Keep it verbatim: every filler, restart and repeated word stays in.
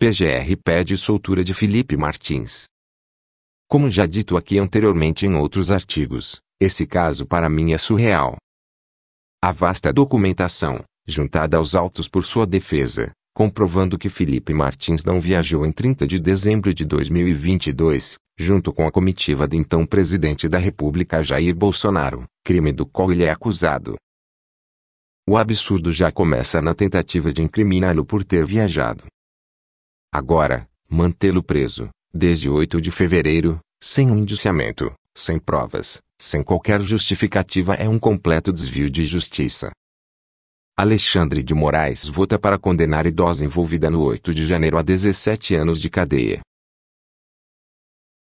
P G R pede soltura de Felipe Martins. Como já dito aqui anteriormente em outros artigos, esse caso para mim é surreal. A vasta documentação, juntada aos autos por sua defesa, comprovando que Felipe Martins não viajou em trinta de dezembro de dois mil e vinte e dois, junto com a comitiva do então presidente da República Jair Bolsonaro, crime do qual ele é acusado. O absurdo já começa na tentativa de incriminá-lo por ter viajado. Agora, mantê-lo preso, desde oito de fevereiro, sem um indiciamento, sem provas, sem qualquer justificativa é um completo desvio de justiça. Alexandre de Moraes vota para condenar idosa envolvida no oito de janeiro a dezessete anos de cadeia.